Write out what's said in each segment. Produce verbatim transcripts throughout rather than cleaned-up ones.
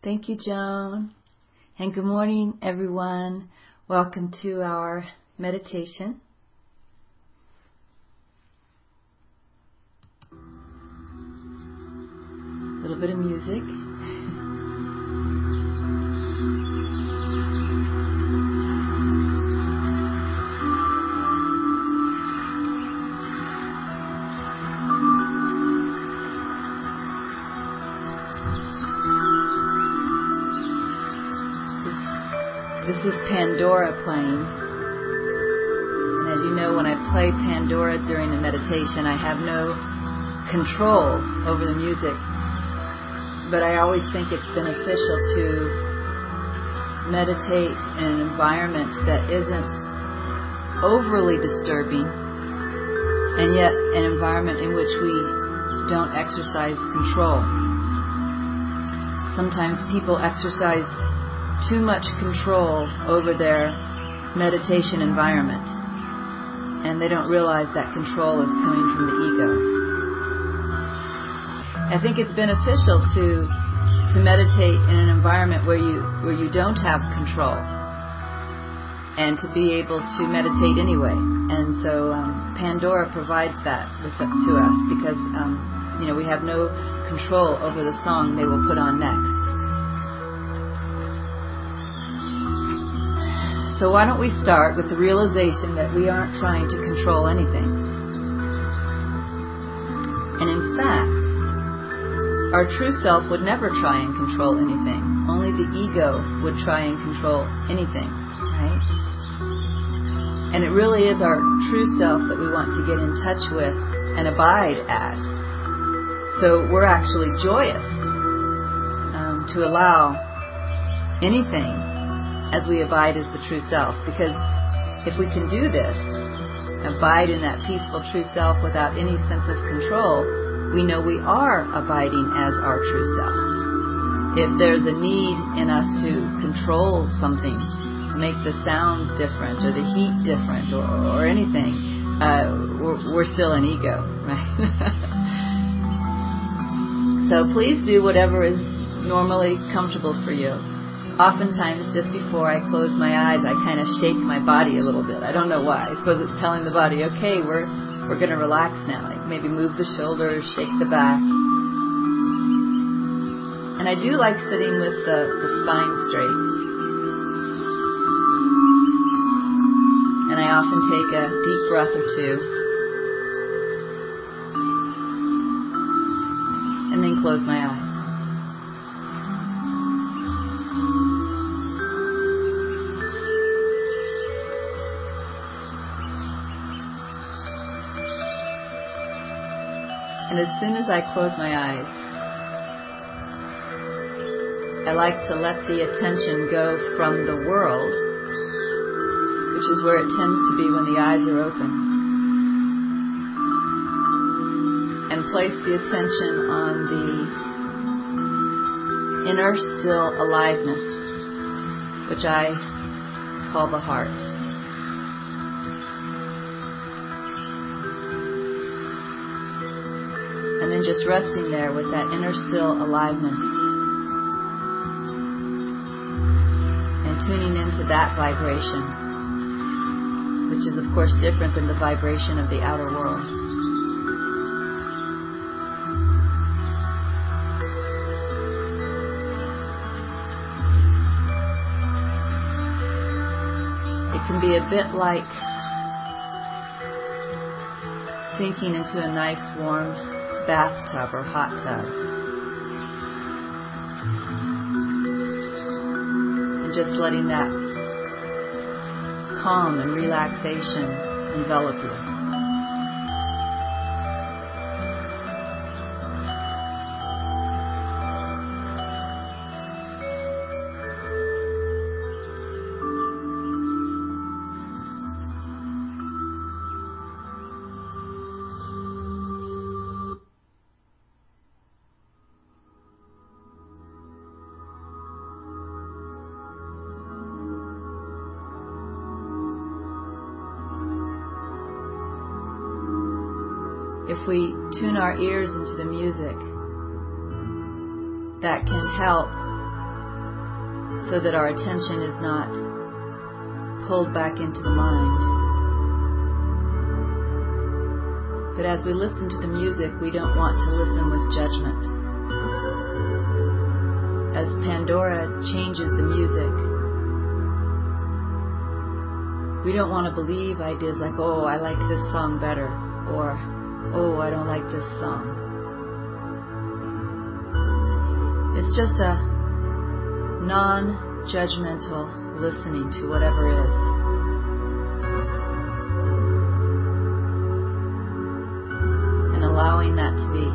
Thank you, Joan. And good morning, everyone. Welcome to our meditation. A little bit of music. This is Pandora playing. And as you know, when I play Pandora during a meditation, I have no control over the music. But I always think it's beneficial to meditate in an environment that isn't overly disturbing, and yet an environment in which we don't exercise control. Sometimes people exercise too much control over their meditation environment, and they don't realize that control is coming from the ego. I think it's beneficial to to meditate in an environment where you where you don't have control, and to be able to meditate anyway. And so um, Pandora provides that with, to us because um, you know we have no control over the song they will put on next. So why don't we start with the realization that we aren't trying to control anything. And in fact, our true self would never try and control anything. Only the ego would try and control anything, right? And it really is our true self that we want to get in touch with and abide as. So we're actually joyous um, to allow anything as we abide as the true self. Because if we can do this, abide in that peaceful true self without any sense of control, we know we are abiding as our true self. If there's a need in us to control something, to make the sound different or the heat different or, or anything, uh, we're, we're still an ego, right? So please do whatever is normally comfortable for you. Oftentimes, just before I close my eyes, I kind of shake my body a little bit. I don't know why. I suppose it's telling the body, okay, we're we're going to relax now. Like maybe move the shoulders, shake the back. And I do like sitting with the, the spine straight. And I often take a deep breath or two. And then close my eyes. And as soon as I close my eyes, I like to let the attention go from the world, which is where it tends to be when the eyes are open, and place the attention on the inner still aliveness, which I call the heart. And then just resting there with that inner still aliveness and tuning into that vibration, which is of course different than the vibration of the outer world. It can be a bit like sinking into a nice warm bathtub or hot tub, and just letting that calm and relaxation envelop you. If we tune our ears into the music, that can help so that our attention is not pulled back into the mind. But as we listen to the music, we don't want to listen with judgment. As Pandora changes the music, we don't want to believe ideas like, oh, I like this song better, or, oh, I don't like this song. It's just a non-judgmental listening to whatever is. And allowing that to be.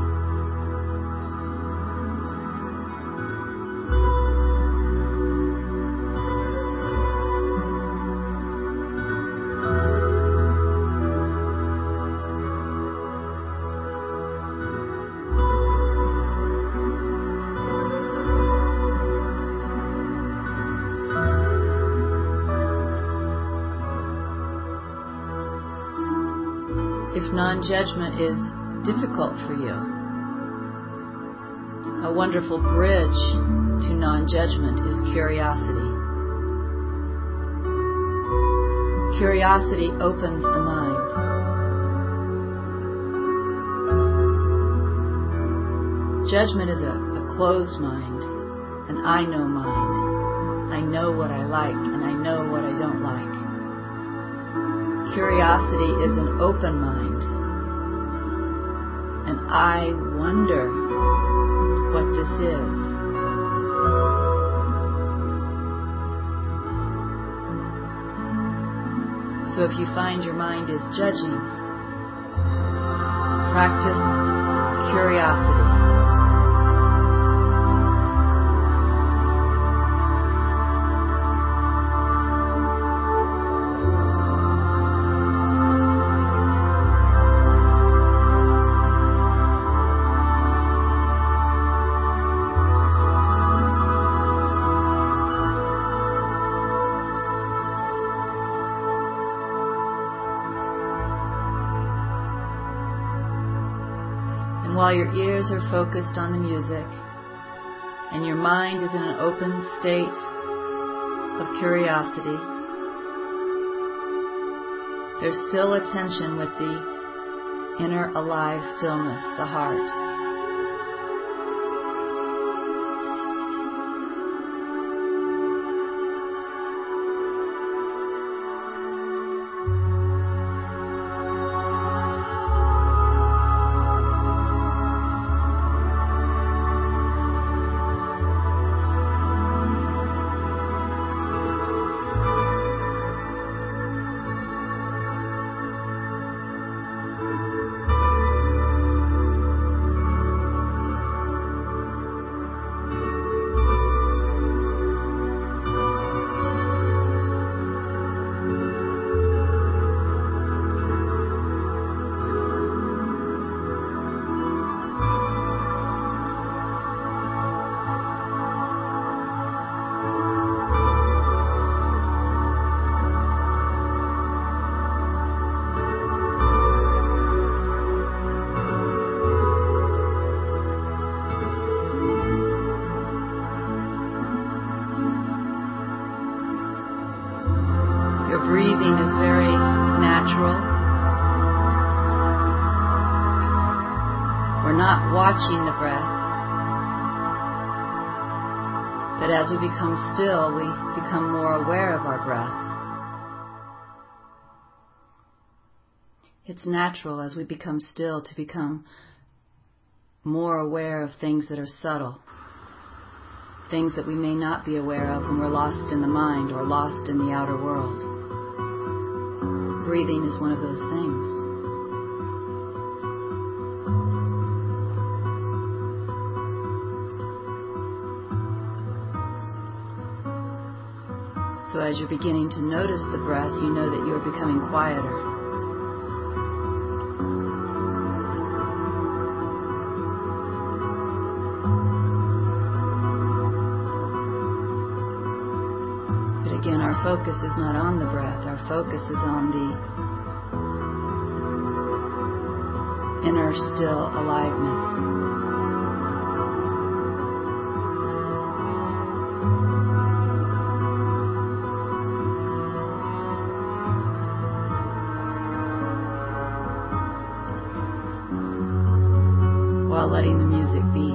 If non-judgment is difficult for you, a wonderful bridge to non-judgment is curiosity. Curiosity opens the mind. Judgment is a, a closed mind, an I know mind. I know what I like and I know what I don't like. Curiosity is an open mind, and I wonder what this is. So if you find your mind is judging, practice curiosity. While your ears are focused on the music and your mind is in an open state of curiosity, there's still a tension with the inner alive stillness, the heart. Breathing is very natural. We're not watching the breath, but as we become still, we become more aware of our breath. It's natural as we become still to become more aware of things that are subtle, things that we may not be aware of when we're lost in the mind or lost in the outer world. Breathing is one of those things. So as you're beginning to notice the breath, you know that you're becoming quieter. Again, our focus is not on the breath. Our focus is on the inner still aliveness. letting the music be.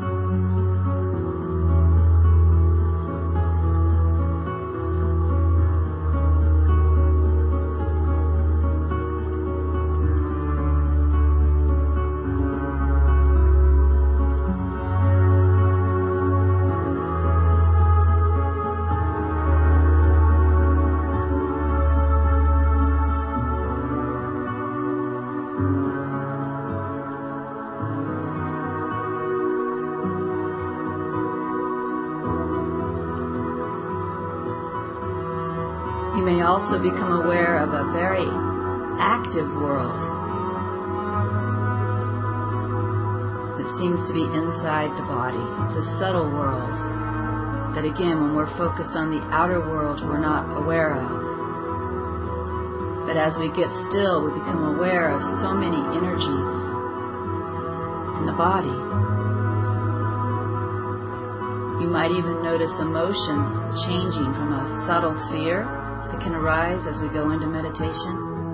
You may also become aware of a very active world that seems to be inside the body. It's a subtle world that, again, when we're focused on the outer world, we're not aware of. But as we get still, we become aware of so many energies in the body. You might even notice emotions changing from a subtle fear that can arise as we go into meditation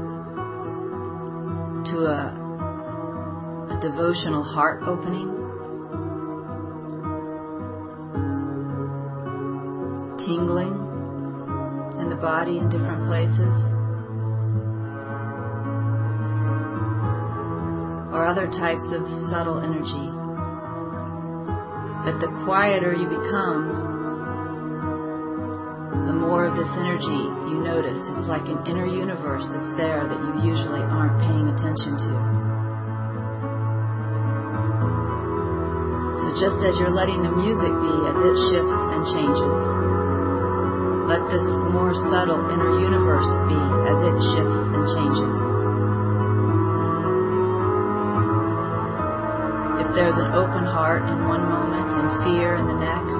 to a, a devotional heart opening, tingling in the body in different places, or other types of subtle energy. But the quieter you become, the more of this energy you notice. It's like an inner universe that's there that you usually aren't paying attention to. So just as you're letting the music be as it shifts and changes, let this more subtle inner universe be as it shifts and changes. If there's an open heart in one moment and fear in the next,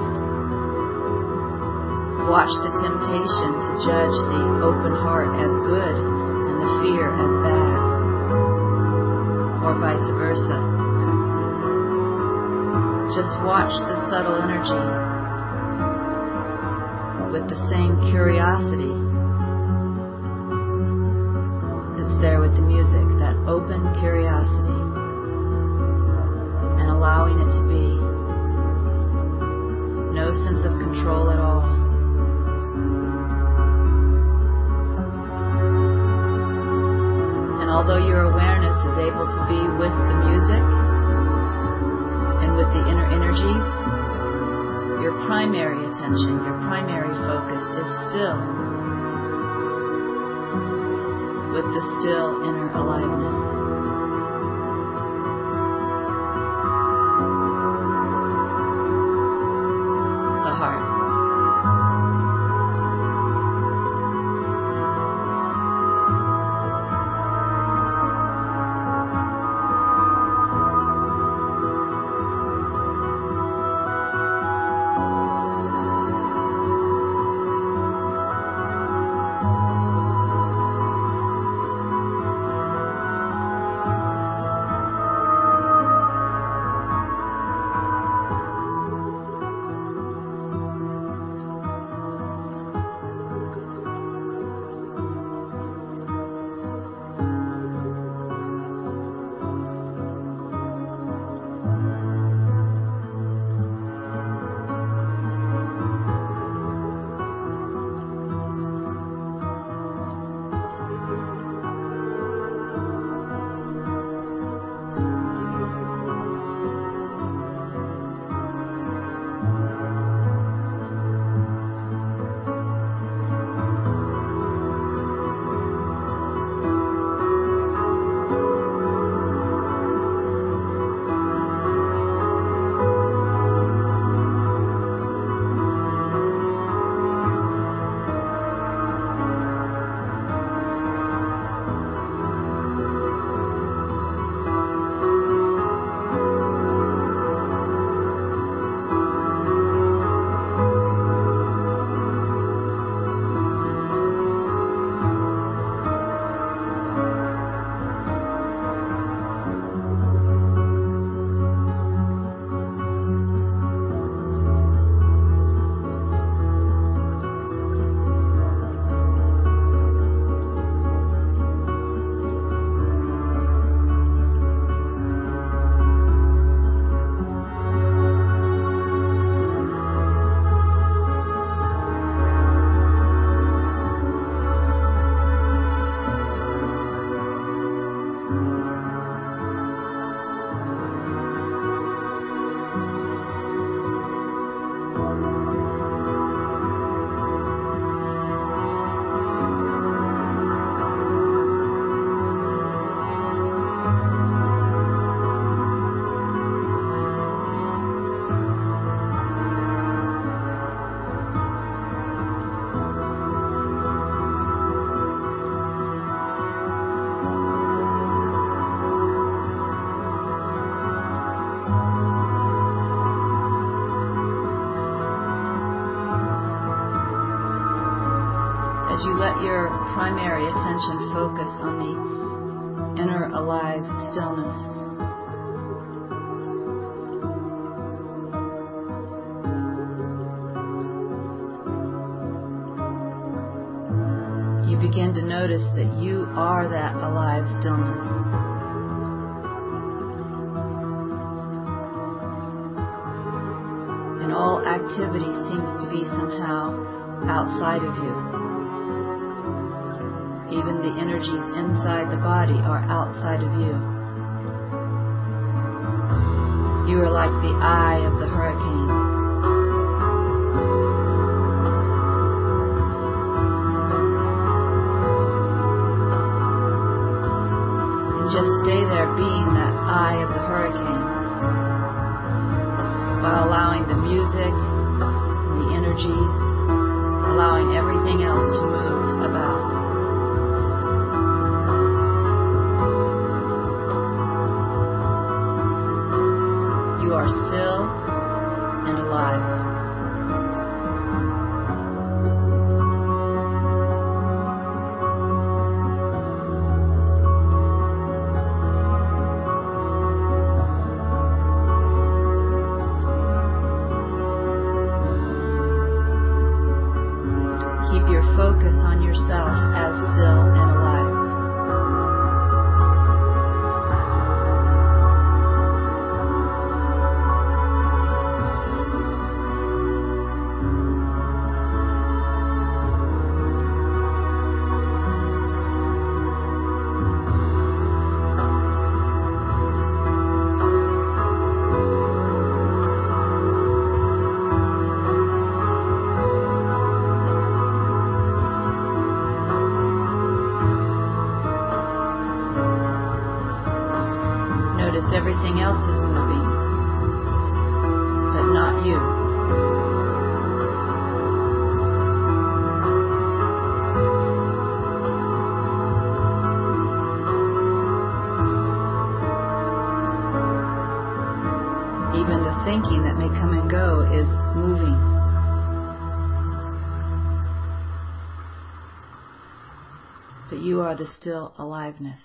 watch the temptation to judge the open heart as good and the fear as bad, or vice versa. Just watch the subtle energy with the same curiosity that's there with the music, that open curiosity, and allowing it to be. No sense of control at all. And although your awareness is able to be with the music and with the inner energies, your primary attention, your primary focus is still with the still inner aliveness. The heart. As you let your primary attention focus on the inner alive stillness, you begin to notice that you are that alive stillness. And all activity seems to be somehow outside of you. Even the energies inside the body are outside of you. You are like the eye of the hurricane. And just stay there being that eye of the hurricane, while allowing the music and the energies, allowing everything else to move about. You are still and alive. Keep your focus on yourself as still and alive. Everything else is moving, but not you. Even the thinking that may come and go is moving. But you are the still aliveness.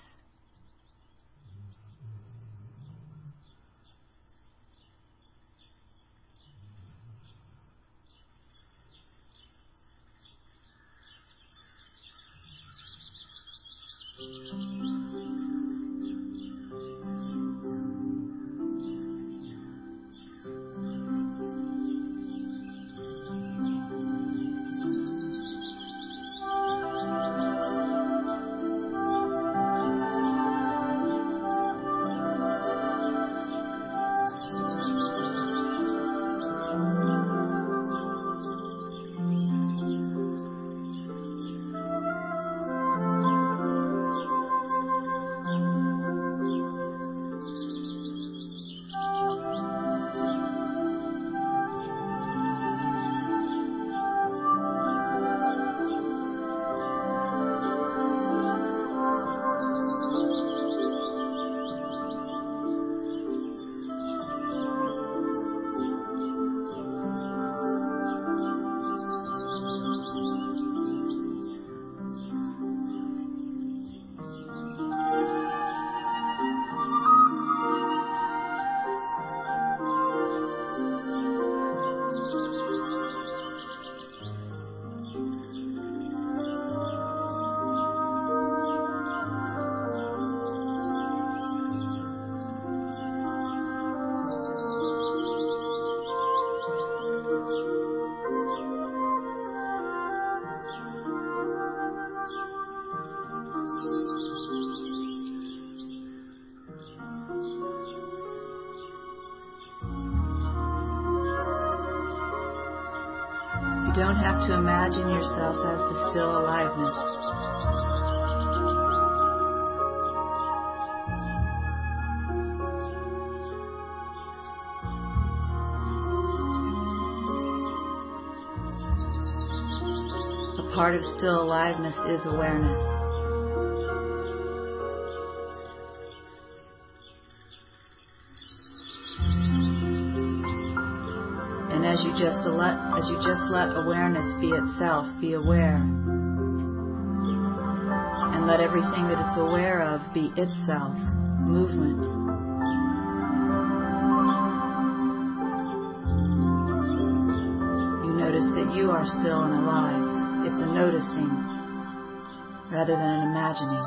You don't have to imagine yourself as the still aliveness. A part of still aliveness is awareness. As you just let, as you just let awareness be itself, be aware, And let everything that it's aware of be itself, movement. You notice that you are still and alive. It's a noticing rather than an imagining.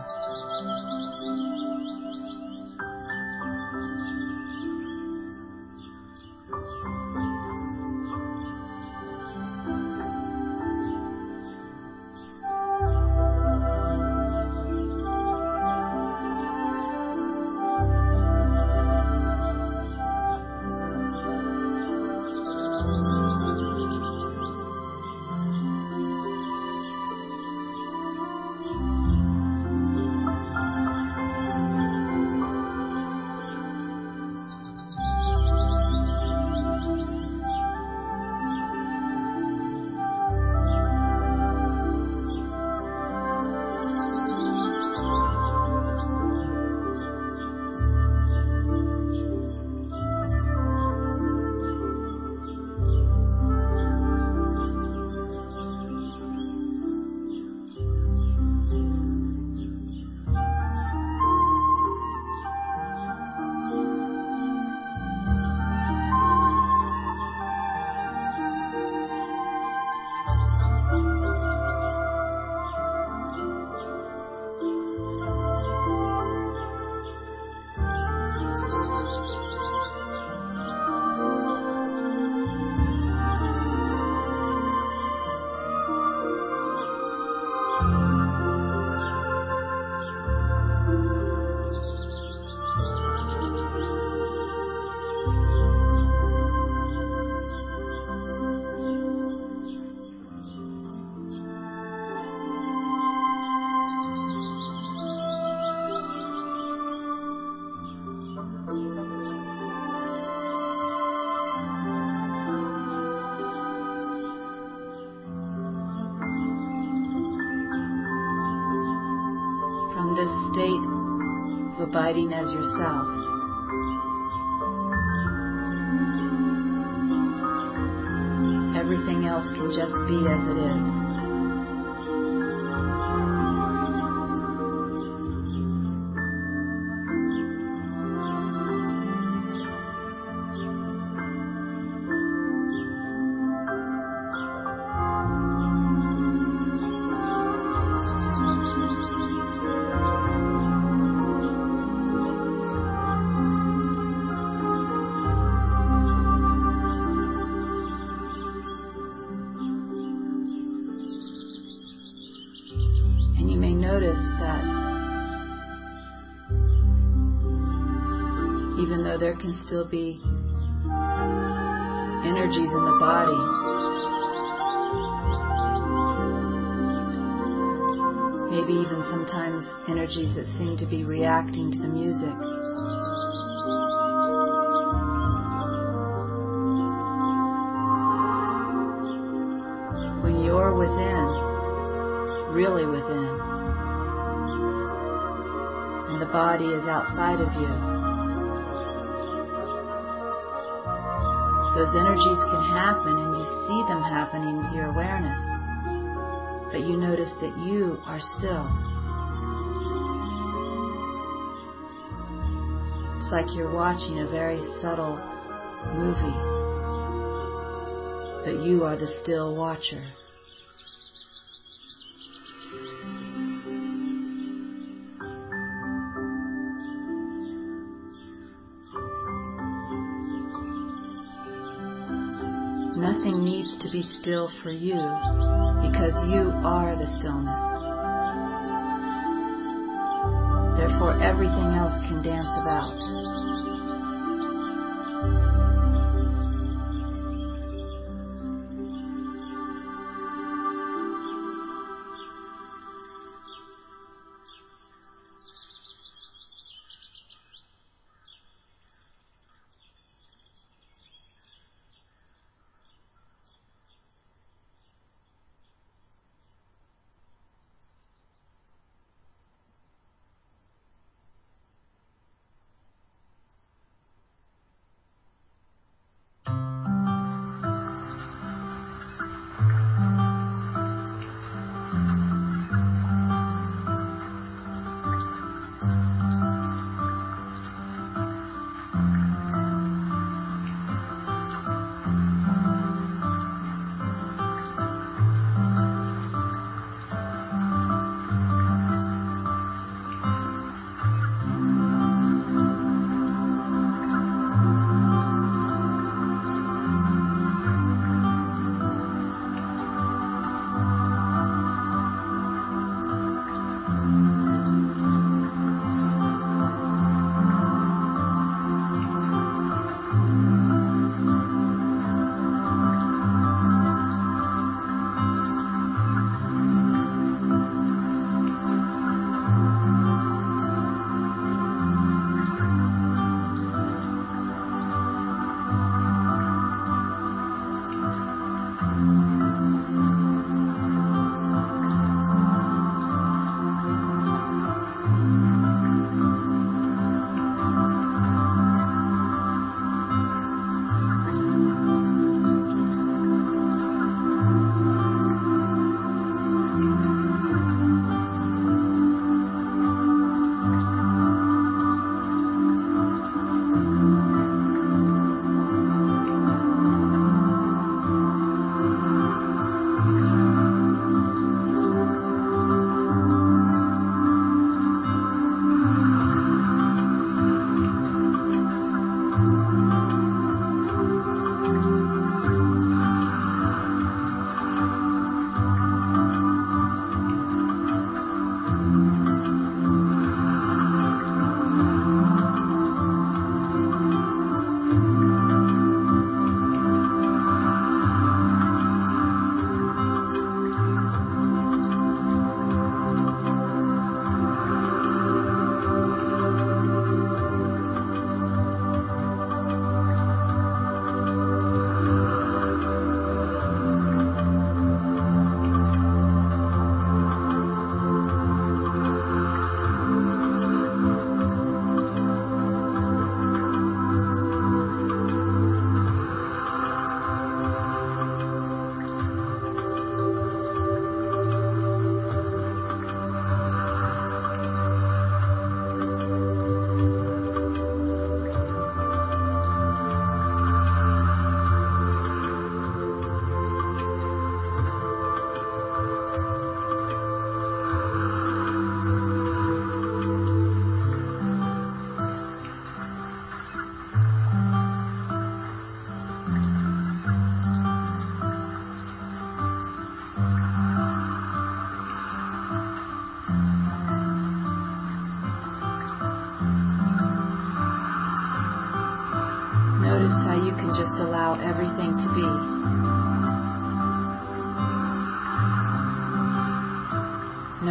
This state of abiding as yourself, everything else can just be as it is. Notice that even though there can still be energies in the body, maybe even sometimes energies that seem to be reacting to the music, when you're within, really within, and the body is outside of you, those energies can happen and you see them happening with your awareness, but you notice that you are still. It's like you're watching a very subtle movie, but you are the still watcher. Nothing needs to be still for you because you are the stillness. Therefore, everything else can dance about.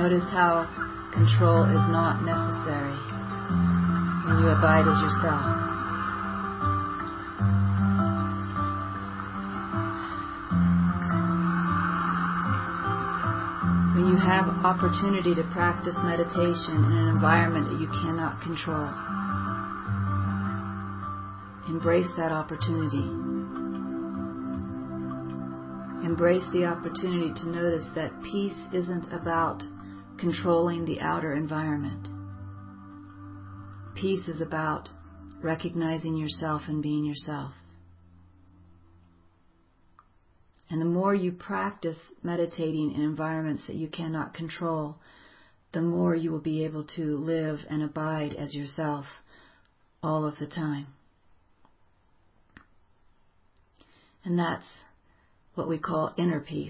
Notice how control is not necessary when you abide as yourself. When you have opportunity to practice meditation in an environment that you cannot control, embrace that opportunity. Embrace the opportunity to notice that peace isn't about controlling the outer environment. Peace is about recognizing yourself and being yourself. And the more you practice meditating in environments that you cannot control, the more you will be able to live and abide as yourself all of the time. And that's what we call inner peace.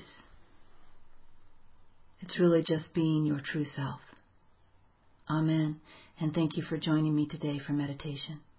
It's really just being your true self. Amen. And thank you for joining me today for meditation.